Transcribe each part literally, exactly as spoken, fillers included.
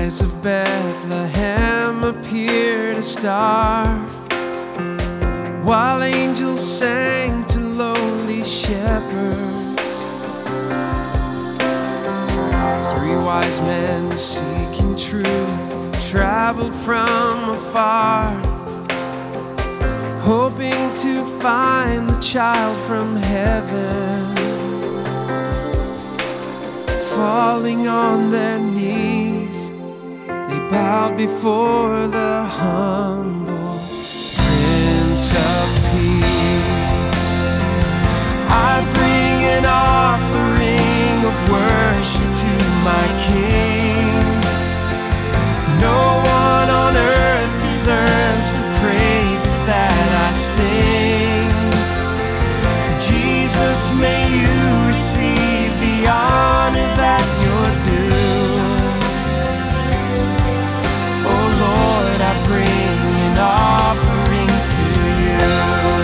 skies of Bethlehem appeared a star, while angels sang to lowly shepherds. Three wise men seeking truth traveled from afar, hoping to find the child from heaven. Falling on their knees, they bowed before the humble Prince of Peace. I bring an offering of worship to my King. No one on earth deserves the praises that I sing. Jesus, may you receive the honor that you're due. Oh Lord, I bring an offering to you.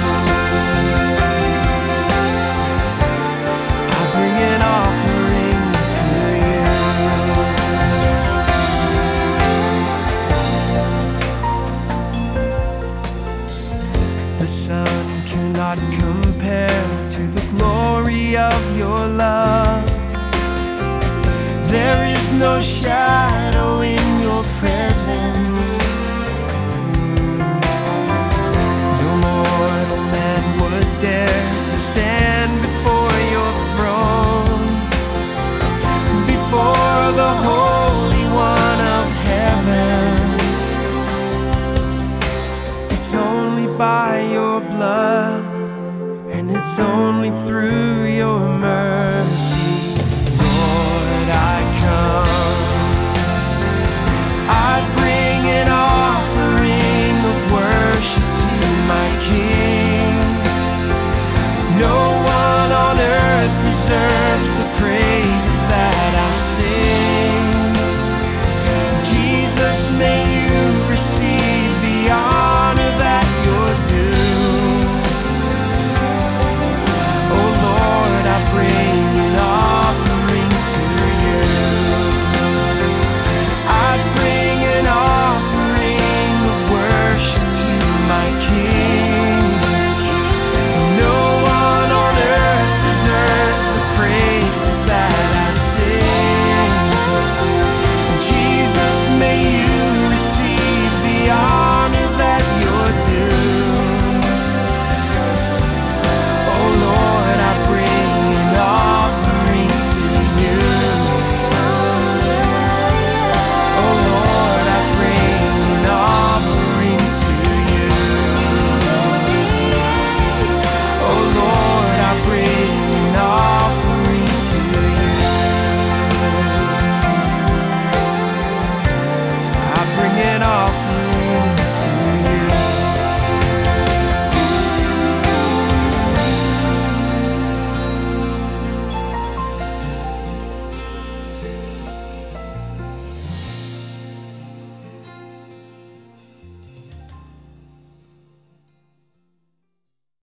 I bring an offering to you. The sun cannot compare to the glory of your love. There is no shadow in your presence. No mortal man would dare to stand before your throne, before the Holy One of heaven. It's only by your blood, and it's only through your mercy